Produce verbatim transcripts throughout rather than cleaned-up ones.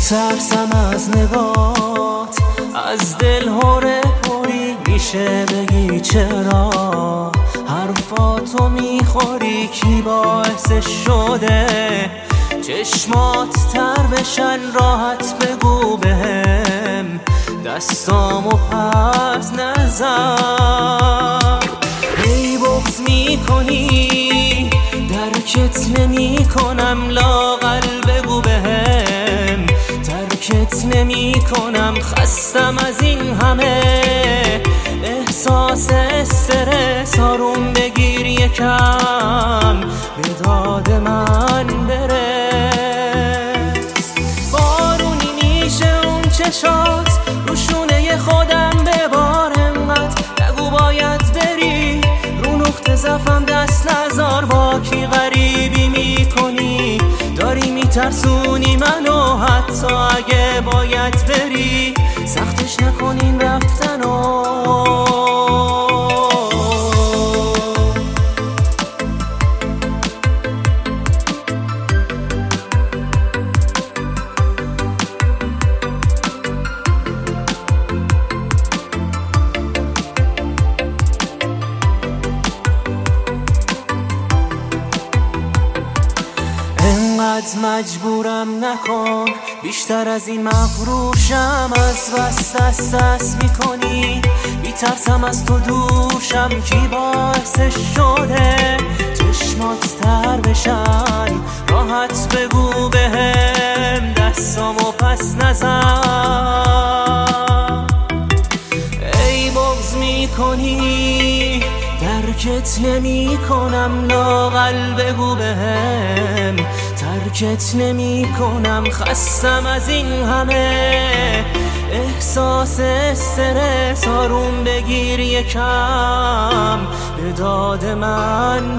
میترسم از نگات، از دل هره پری میشه بگی چرا حرفاتو میخوری، کی باعثش شده چشمات تر بشن، راحت بگو بهم دستامو پس نزن. ای بغض میکنی درکت نمی کنم، لااقل بگو بهم ترکت نمی کنم، خستم از این همه احساس استرس، آروم بگیر یکم به داد من برس. بارونی میشه اون چشات روشونه خودم ببار، انقدر نگو باید بری رو نقطه زفم دست نزار، با کی غریبی میکنی داری میترسونی منو، حتی اگه باید بری سختش نکنین رفتنو. انقدر مجبورم نکن، بیشتر از این مغروشم، از بس دست دست میکنی، میترسم از تو دورشم، کی باعثش شده چشمات تر بشن، راحت بگو بهم دستامو پس نزن. ای بغض میکنی درکت نمی کنم، لااقل بگو بهم ترکت نمی کنم، خستم از این همه احساس استرس، آروم بگیر یکم به داد من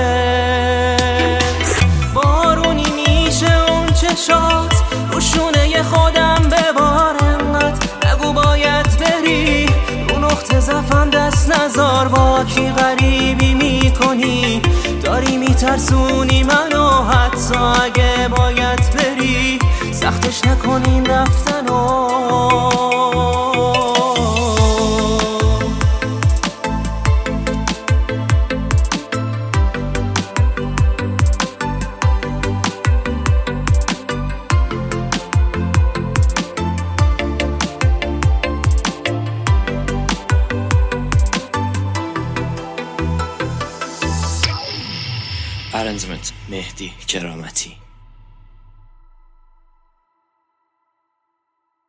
برس. بارونی میشه اون چشات روشونه خودم ببار، انقدر نگو باید بری رو نقطه زفم دست نزار، با کی غریبی میکنی داری میترسونی منو، حتی اگه باید بری سختش نکنین رفتنو. Arrangement مهدی کرامتی.